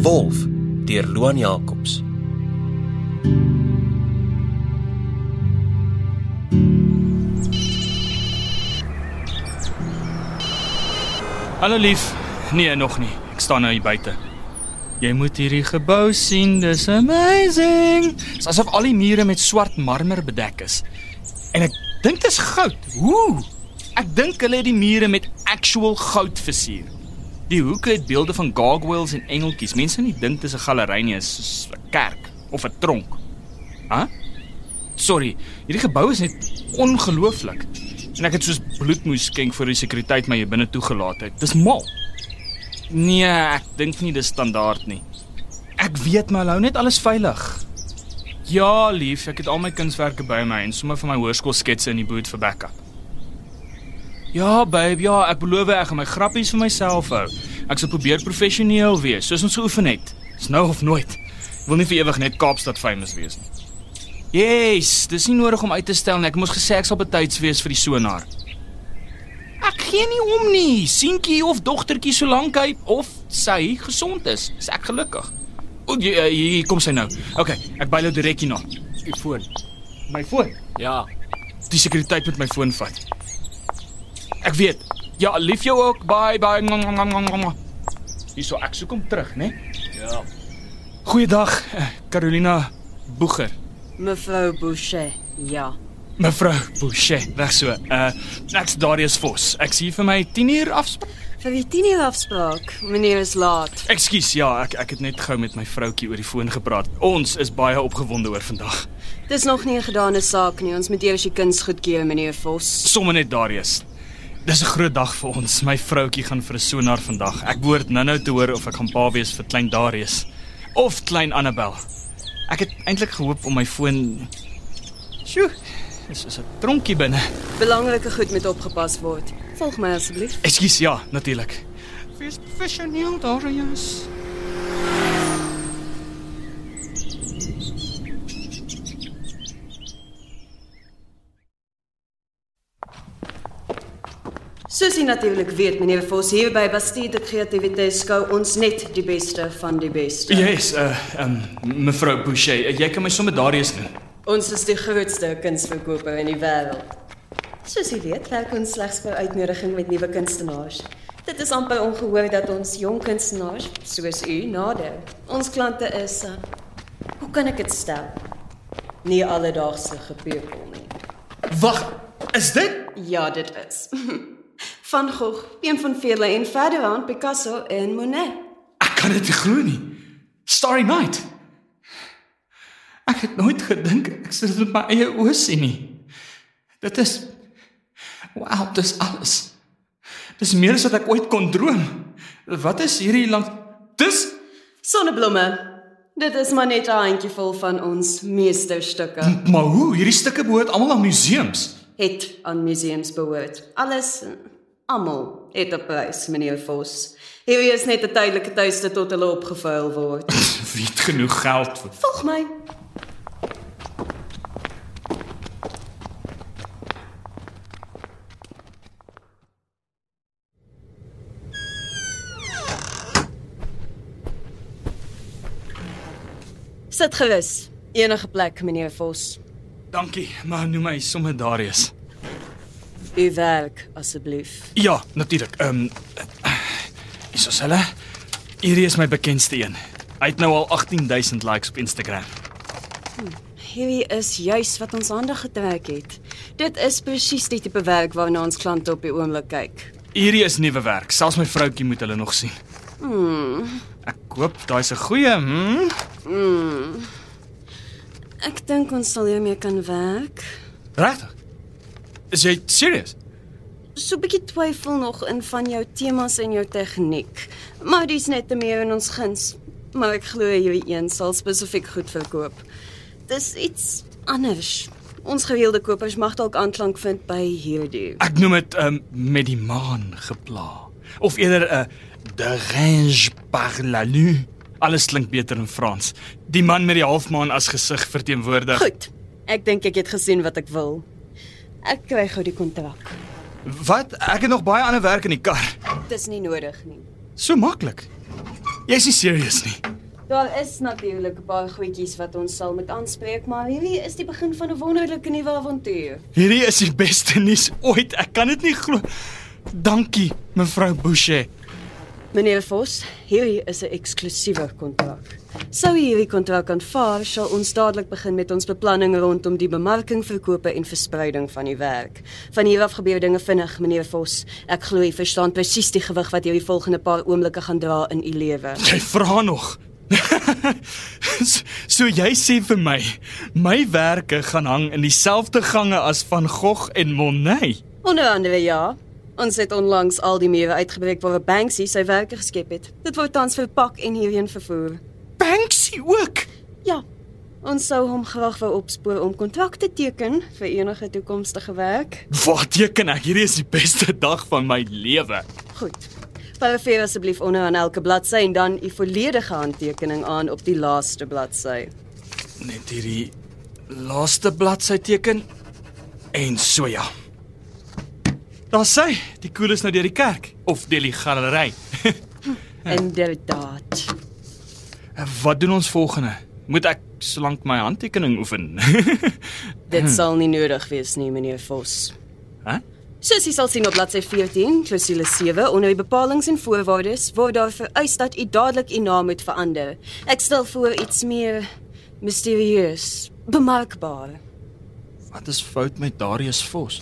Wolf deur Loan Jacobs. Hallo lief. Nee, nog nie. Ek staan nou hier buite. Jy moet hierdie gebou sien, dis amazing. Dis asof al die mure met swart marmer bedek is. En ek dink dis goud. Hoe? Ek dink hulle het die mure met actual goud versier. Die hoeke het beelde van gargoyles en engeltjies. Mense nie dink dis 'n galery nie, is soos 'n kerk of 'n tronk. Sorry, hierdie gebou is net ongelooflik. En ek het soos bloedmoes skenk vir die sekuriteit my hier binne toegelaat het. Dis mal. Nee, ek dink nie dis standaard nie. Ek weet maar hou net alles veilig. Ja, lief, ek het al my kunswerke by my en sommer van my hoërskoolsketse in die boot vir backup. Ja, babe, ja, ek beloof ek gaan my grappies vir myself hou. Ek sal probeer professioneel wees, soos ons geoefen het. Dis nou of nooit. Ek wil nie vir ewig net Kaapstad famous wees nie. Yes, dis nie nodig om uit te stel nie. Ek moes gesê ek sal betyds wees vir die sonar. Ek gee nie om nie. Seentjie of dogtertjie solank hy of sy gesond is ek gelukkig. O, hier kom sy nou. Okay, ek bel jou direk hierna. Die foon. My foon? Ja. Die sekuriteit met my foon vat. Ek weet. Ja, lief jou ook. Bye. Hierso, ek soek hom terug, né? Ja. Goeiedag, Carolina Boeger. Mevrou Boucher, ja. Mevrou Boucher, reg so. Ek's Darius Vos. Ek sien vir my 10 uur afspraak. Vir die 10 uur afspraak, meneer is laat. Ekskuus, ja, ek het net gou met my vroutjie oor die foon gepraat. Ons is baie opgewonde oor vandag. Dis nog nie 'n gedane saak nie, ons moet eers die kuns goedkeur, meneer Vos. Somme net Darius. Dis 'n groot dag vir ons. My vroutjie gaan vir 'n sonar vandag. Ek behoort nou te hoor of ek gaan pa wees vir klein Darius of klein Annabel. Ek het eintlik gehoop om my foon. Sjoe, dis is 'n tronkie binne. Belangrike goed moet opgepas word. Volg my asseblief. Ekskuus, ja, natuurlik. Wees professioneel, Darius. Soos jy natuurlik weet, meneer Vos, hier by Bastide Kreatiwiteit skou ons net die beste van die beste. Yes, mevrou Boucher, jy kan my sommer Darius noem. Ons is die grootste kunsverkoper in die wêreld. Soos jy weet, werk ons slegs vir uitnodiging met nuwe kunstenaars. Dit is amper ongehoor dat ons jong kunstenaars, soos u, nader. Ons klante is, hoe kan ek dit stel? Nie alledaagse gepeupel nie. Wag, is dit? Ja, dit is. Van Gogh, een van vele en verder aan Picasso en Monet. Ek kan dit nie glo nie. Starry Night. Ek het nooit gedink ek sou dit met my eie oë sien nie. Dit is wow, dis alles. Dis meer as wat ek ooit kon droom. Wat is hierdie langs? Dis Sonneblomme. Dit is maar net 'n handjievol van ons meesterstukke. Maar hoe? Hierdie stukke behoort almal aan museums. Het aan museums behoort. Alles, almal het 'n prys, meneer Vos. Hierdie is net 'n tydelike tuiste tot hulle opgevuil word. Wie het genoeg geld vir? Volg my. Sit gerus. Enige plek, meneer Vos. Dankie, maar noem my sommer Darius. U werk, asseblief. Ja, natuurlik. Is ons hulle? Hierdie is my bekendste een. Hy het nou al 18,000 likes op Instagram. Hierdie is juis wat ons aandag getrek het. Dit is presies die tipe werk waarna ons klante op die oomblik kyk. Hierdie is nuwe werk. Selfs my vroutjie moet hulle nog sien. Ek hoop daai's 'n goeie, Ek dink ons sal hiermee kan werk. Regtig? Is jy serious? So 'n bietjie twyfel nog in van jou temas en jou tegniek. Maar dis net te meer in ons guns. Maar ek glo hierdie een sal spesifiek goed verkoop. Dis iets anders. Ons gereelde kopers mag dalk aanklank vind by hierdie. Ek noem dit met die maan gepla. Of eerder de range par la lune. Alles klink beter in Frans. Die man met die halfmaan as gesig verteenwoordig. Goed. Ek dink ek het gesien wat ek wil. Ek kry gou die kontrak. Wat? Ek het nog baie ander werk in die kar. Dis nie nodig nie. So maklik. Jy is nie serious nie. Daar is natuurlik 'n paar goedjies wat ons sal moet aanspreek, maar hierdie is die begin van 'n wonderlike nuwe avontuur. Hierdie is die beste nuus ooit. Ek kan dit nie glo. Dankie, mevrou Boucher. Meneer Vos, hierdie is 'n eksklusiewe kontrak. Sou u hierdie kontrak aanvaar, sal ons dadelik begin met ons beplanning rondom die bemarking, verkope en verspreiding van die werk. Van hier af gebeur dinge vinnig, meneer Vos. Ek glo u verstaan presies die gewig wat hierdie volgende paar oomblikke gaan dra in u lewe. Jy vra nog. So jy sê vir my werke gaan hang in dieselfde gange as Van Gogh en Monet? Onder andere ja. Ons het onlangs al die mure uitgebreek waar Banksy sy werke geskep het. Dit word tans verpak en hierheen vervoer. Banksy ook? Ja, ons sou hom graag wou opspoor om kontrakte teken vir enige toekomstige werk. Wat teken ek? Hierdie is die beste dag van my lewe. Goed. Parafeer asseblief onder aan elke bladsy en dan u volledige handtekening aan op die laaste bladsy. Net hierdie laaste bladsy teken. En so ja. Daar sy, die koel is nou deur die kerk. Of deur die galery. Inderdaad. Wat doen ons volgende? Moet ek solank my handtekening oefen? Dit sal nie nodig wees nie, meneer Vos. Hæ? Soos u sal sien op bladsy 14, klousule 7, onder die bepalings en voorwaardes, word daar vereis dat u dadelik u naam moet verander. Ek stel voor iets meer mysterieus, bemerkbaar. Wat is fout met Darius Vos?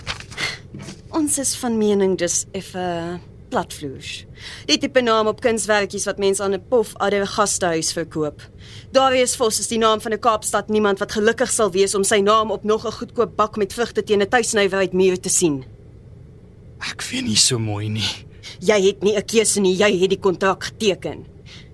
Ons is van mening dis effe platvloers. Die tipe naam op kunswerkies wat mense aan 'n pof adder gastehuis verkoop. Darius Vos is die naam van 'n Kaapstad niemand wat gelukkig sal wees om sy naam op nog 'n goedkoop bak met vrugte teen 'n tuisnywerheid-muur te sien. Ek weet nie so mooi nie. Jy het nie 'n keuse nie, jy het die kontrak geteken.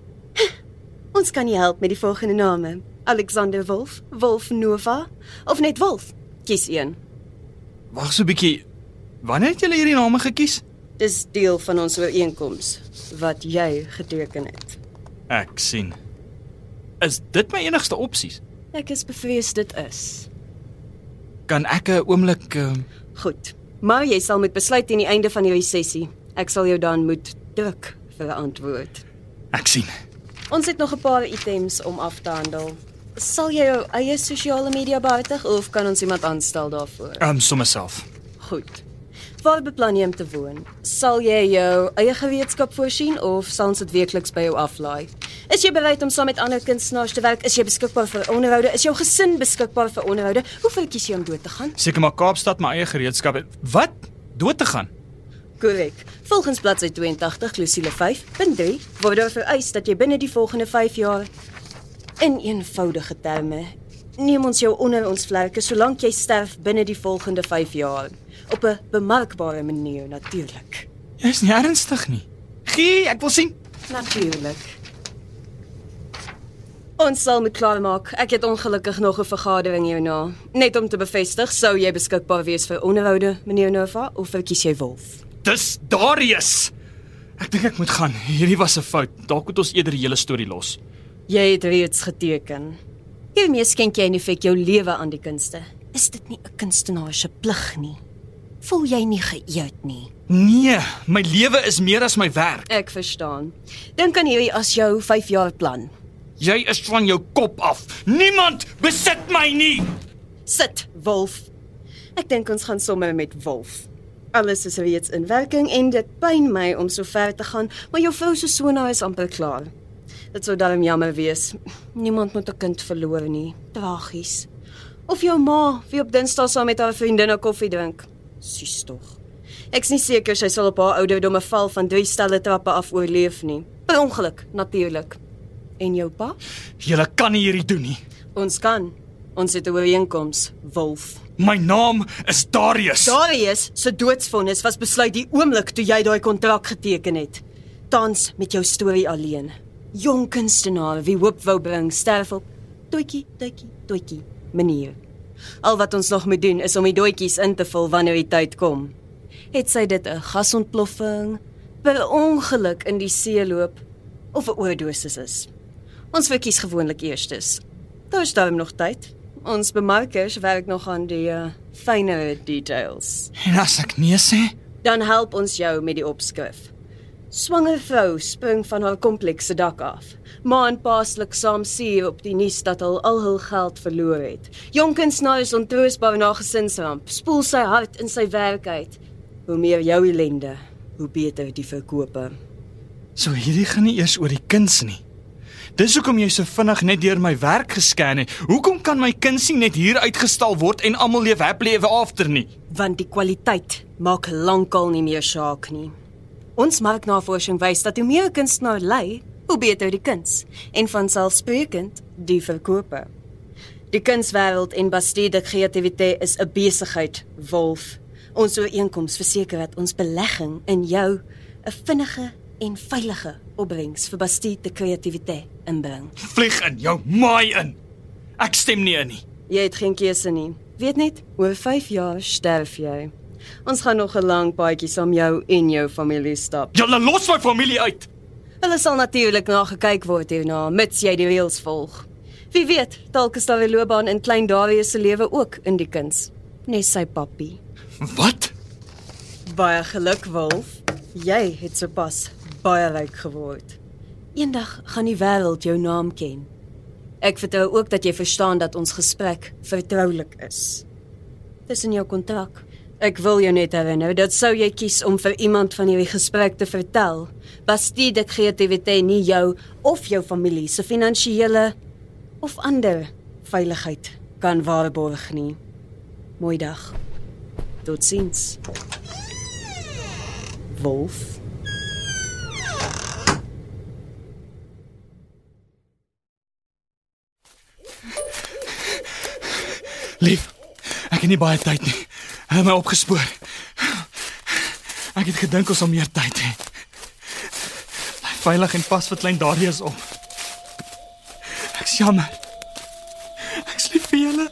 Ons kan nie help met die volgende name. Alexander Wolf, Wolf Nova, of net Wolf. Kies een. Wag so 'n bietjie. Wanneer het julle hierdie name gekies? Dis deel van ons ooreenkoms wat jy geteken het. Ek sien. Is dit my enigste opsies? Ek is bevrees dit is. Kan ek 'n oomblik Goed, maar jy sal moet besluit teen die einde van hierdie sessie. Ek sal jou dan moet druk vir 'n antwoord. Ek sien. Ons het nog 'n paar items om af te handel. Sal jy jou eie sosiale media behartig of kan ons iemand aanstel daarvoor? Sommer self. Goed. Waar beplan jy om te woon? Sal jy jou eie gereedskap voorsien of sal ons dit weekliks by jou aflaai? Is jy bereid om saam met ander kunstenaars te werk? Is jy beskikbaar vir onderhoude? Is jou gesin beskikbaar vir onderhoude? Hoeveel kies jy om dood te gaan? Seker maar Kaapstad my eie gereedskap het. Wat? Dood te gaan? Korrek. Volgens bladsy 82, klousule 5.3 word daar vereis dat jy binne die volgende 5 jaar in eenvoudige terme neem ons jou onder ons vlerke solank jy sterf binne die volgende 5 jaar. Op 'n bemerkbare manier natuurlik. Jy is nie ernstig nie. Gee, ek wil sien. Natuurlik. Ons sal moet klaarmaak. Ek het ongelukkig nog 'n vergadering hierna. Net om te bevestig, sou jy beskikbaar wees vir onderhoude, meneer Nova, of verkies jy Wolf? Dis Darius. Ek dink ek moet gaan. Hierdie was 'n fout. Dalk moet ons eerder die hele storie los. Jy het reeds geteken. Hiermee skenk jy in effek jou lewe aan die kunste. Is dit nie 'n kunstenaar se plig nie? Voel jy nie geëerd nie? Nee, my lewe is meer as my werk. Ek verstaan. Dink aan hierdie as jou 5 jaar plan. Jy is van jou kop af. Niemand besit my nie. Sit, Wolf. Ek dink ons gaan sommer met Wolf. Alles is reeds in werking en dit pyn my om so ver te gaan, maar jou vrou se sonaar is amper klaar. Dit sou darm jammer wees. Niemand moet 'n kind verloor nie. Tragies. Of jou ma, wie op Dinsdag saam met haar vriendinne koffie drink. Sies tog. Ek's nie seker sy sal op haar ouderdom 'n val van 3 stelle trappe af oorleef nie. Per ongeluk, natuurlik. En jou pa? Julle kan nie hierdie doen nie. Ons kan. Ons het 'n ooreenkoms, Wolf. My naam is Darius. Darius se doodsvonnis was besluit die oomblik toe jy daai kontrak geteken het. Tans met jou storie alleen. Jong kunstenaar wie hoop wou bring, sterf op toetjie, toetjie, toetjie manier. Al wat ons nog moet doen is om die doetjies in te vul wanneer die tyd kom. Het sy dit 'n gasontploffing, per ongeluk in die see loop of 'n oordosis is? Ons verkies gewoonlik eerstes. Daar is darm nog tyd. Ons bemarkers werk nog aan die fynere details. En as ek nee sê? Dan help ons jou met die opskrif. Swanger vrou spring van haar komplekse dak af. Ma en pa sluk saam suur op die nuus dat al hul geld verloor het. Jong kunstenaars ontroostbaar na gesinsramp, spoel sy hart in sy werk uit. Hoe meer jou ellende, hoe beter die verkope. So hierdie gaan nie eers oor die kuns nie. Dis hoekom jy so vinnig net deur my werk gescan het. Hoekom kan my kuns nie net hier uitgestal word en almal leef happily ever after nie? Want die kwaliteit maak lankal nie meer saak nie. Ons marknavorsing wys dat hoe meer 'n kunstenaar lei, hoe beter die kuns. En vanselfsprekend die verkope. Die kunswêreld en Bastille de Créativité is 'n besigheid, Wolf. Ons ooreenkoms verseker dat ons belegging in jou 'n vinnige en veilige opbrengs vir Bastille de Créativité inbring. Vlieg in jou maai in. Ek stem nie in nie. Jy het geen keuse nie. Weet net, oor 5 jaar sterf jy. Ons gaan nog 'n lang paadjie saam jou en jou familie stap. Julle los my familie uit. Hulle sal natuurlik na gekyk word hierna, mits jy die reëls volg. Wie weet, dalk is daar 'n loopbaan in klein Darius se lewe ook in die kuns, nes sy pappie. Wat? Baie geluk, Wolf. Jy het sopas baie ryk geword. Eendag gaan die wêreld jou naam ken. Ek vertrou ook dat jy verstaan dat ons gesprek vertroulik is. Dis in jou kontrak. Ek wil jou net herinner dat sou jy kies om vir iemand van hierdie gesprek te vertel, Bastille de Créativité nie jou of jou familie se finansiële of ander veiligheid kan waarborg nie. Mooi dag. Totsiens. Wolf. Lief, ek het nie baie tyd nie. Hulle het my opgespoor. Ek het gedink ons sal meer tyd hê. Bly veilig en pas vir klein Darius op. Ek's jammer. Ek's lief vir julle.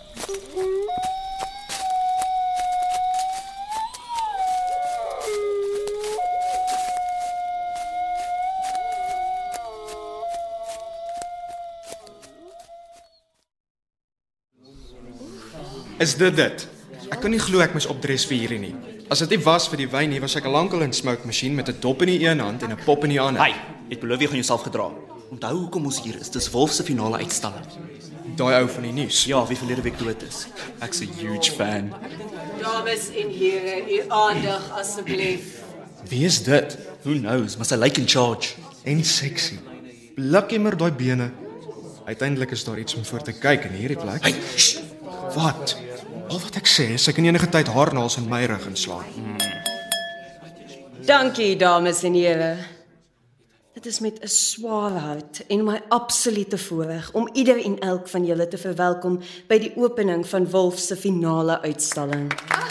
Is dit? Ek kan nie glo ek moes opdres vir hierdie nie. As dit nie was vir die wyn nie, was ek al lankal in 'n smoke masjien met 'n dop in die een hand en 'n pop in die ander. Hey, ek beloof jy gaan jouself gedra. Onthou hoekom ons hier is. Dis Wolf se finale uitstalling. Daai ou van die nuus. Ja, wie verlede week dood is. Ek's 'n huge fan. Dames en here, u aandag asseblief. Wie is dit? Who knows, maar sy lyk in charge. En sexy. Blikkie maar daai bene. Uiteindelik is daar iets om voor te kyk in hierdie plek. Hey, shh. Wat? Al wat ek sê is ek kan enige tyd haarnaels in my rug inslaan. Dankie, dames en here. Dit is met 'n swaar hart en my absolute voorreg om ieder en elk van julle te verwelkom by die opening van Wolf se finale uitstalling.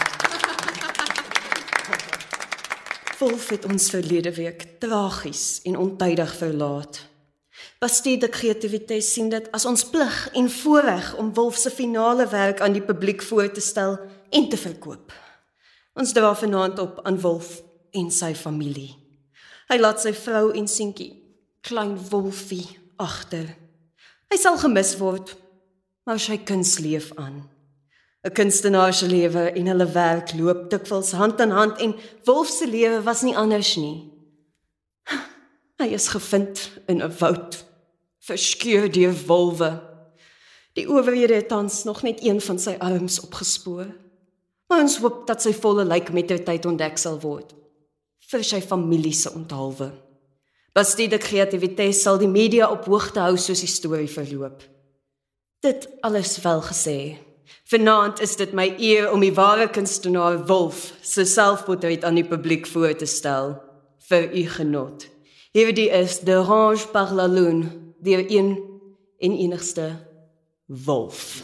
Wolf het ons verlede week tragies en ontydig verlaat. Bastille de Créativité sien dit as ons plig en voorreg om Wolf se finale werk aan die publiek voor te stel en te verkoop. Ons dra vanaand op aan Wolf en sy familie. Hy laat sy vrou en seentjie, klein Wolfie, agter. Hy sal gemis word, maar sy kuns leef aan. 'n Kunstenaar se lewe en hulle werk loop dikwels hand in hand en Wolf se lewe was nie anders nie. Hy is gevind in 'n woud, verskeur deur wolwe. Die owerhede het tans nog net een van sy arms opgespoor. Maar ons hoop dat sy volle lijk met die tyd ontdek sal word, vir sy familie se onthaalwe. Bastille de Créativité sal die media op hoogte hou soos die storie verloop. Dit alles wel gesê. Vanaand is dit my eer om die ware kunstenaar Wolf se selfportret aan die publiek voor te stel, vir u genot. Hierdie is De Range par la Lune, deur een en enigste Wolf.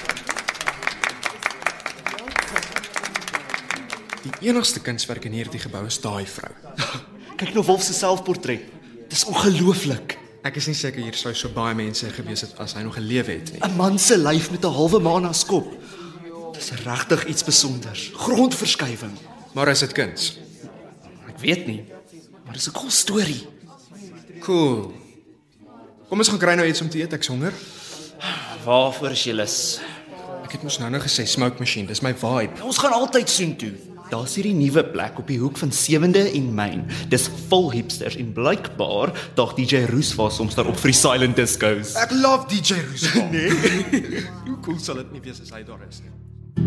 Die enigste kunswerk in hierdie gebou is daai vrou. Kyk nou Wolf se selfportret. Dis ongelooflik. Ek is nie seker hier sou so baie mense gewees het as hy nog geleef het nie. 'n Man se lyf met 'n halwe maan as kop. Dis regtig iets spesonders. Grondverskywing. Maar is dit kuns? Ek weet nie, maar dis 'n cool storie. Cool. Kom ons gaan kry nou iets om te eet, ek's honger. Waarvoor is jy lus? Ek het mos nou gesê smoke machine, dis my vibe. Ons gaan altyd soontoe. Daar's hierdie nuwe plek op die hoek van 7de en Main. Dis vol hipsters en blykbaar daag DJ Roos was soms daar op vir die silent discos. Ek love DJ Roos. Nee. Hoe cool sal dit nie wees as hy daar is nie.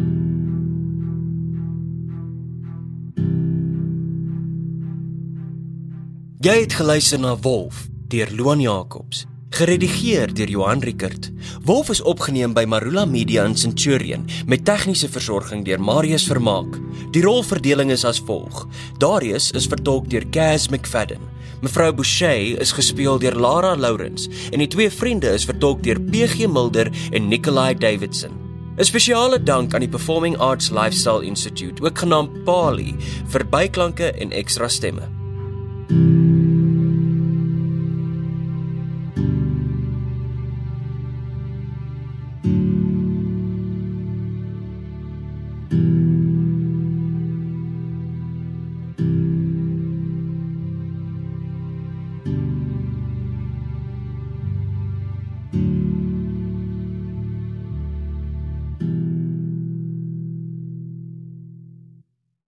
Jy het geluister na Wolf deur Luan Jacobs, geredigeer deur Johan Rickert. Wolf is opgeneem by Marula Media in Centurion met tegniese versorging deur Marius Vermaak. Die rolverdeling is as volg: Darius is vertolk deur Kaz McFadden. Mevrou Boucher is gespeel deur Lara Lawrence en die twee vriende is vertolk deur PG Mulder en Nikolai Davidson. 'n Spesiale dank aan die Performing Arts Lifestyle Institute, ook genaamd PALI, vir byklanke en ekstra stemme.